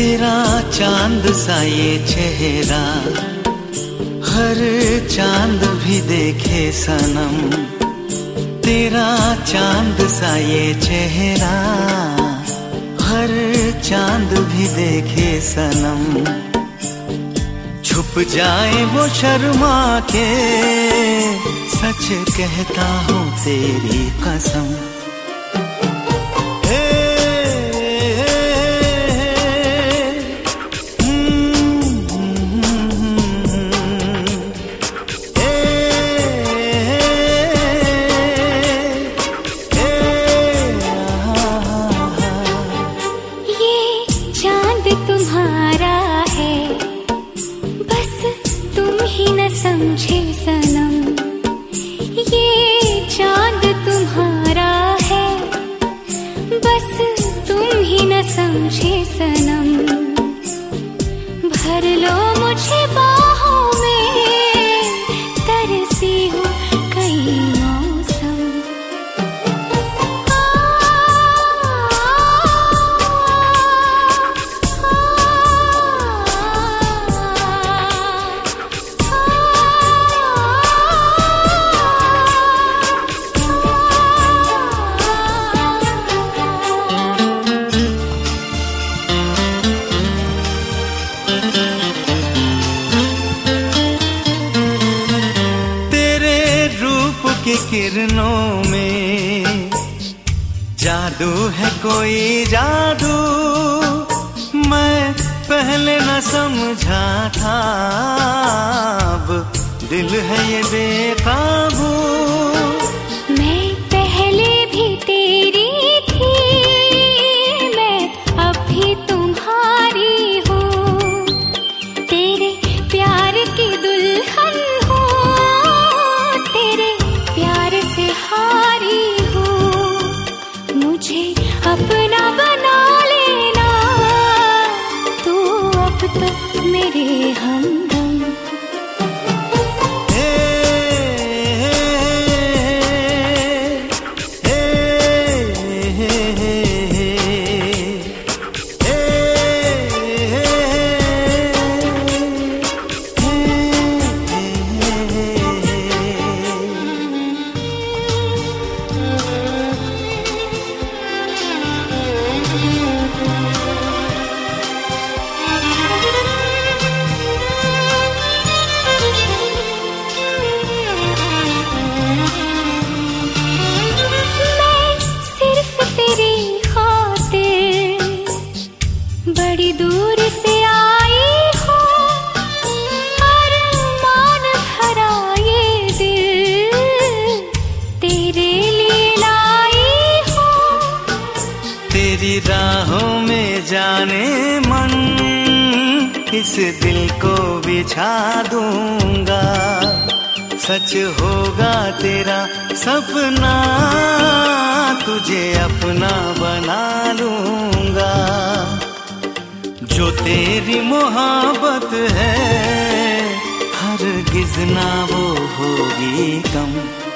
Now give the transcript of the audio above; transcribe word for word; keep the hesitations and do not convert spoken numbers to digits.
तेरा चांद सा ये चेहरा, हर चांद भी देखे सनम। तेरा चांद सा ये चेहरा, हर चांद भी देखे सनम। छुप जाए वो शर्मा के, सच कहता हूँ तेरी कसम। समझे सनम, ये चांद तुम्हारा है, बस तुम ही न समझे सनम। भर लो मुझे बाहों में, तरसी हूँ कई मौसम। की किरणों में जादू है, कोई जादू मैं पहले न समझा था। अब दिल है ये बेकाबू। मैं पहले भी तेरी थी, मैं अब भी तुम्हारी हूँ। तेरे प्यार की दुल्हन हारी हूँ। मुझे अपना बना लेना, तू अब तो मेरे हमदम। बड़ी दूर से आई हो, अरमान भरा ये दिल तेरे लिए लाई हो। तेरी राहों में जाने मन, इस दिल को बिछा दूंगा। सच होगा तेरा सपना, तुझे अपना बना लूंगा। जो तेरी मोहब्बत है, हरगिज़ ना वो होगी कम।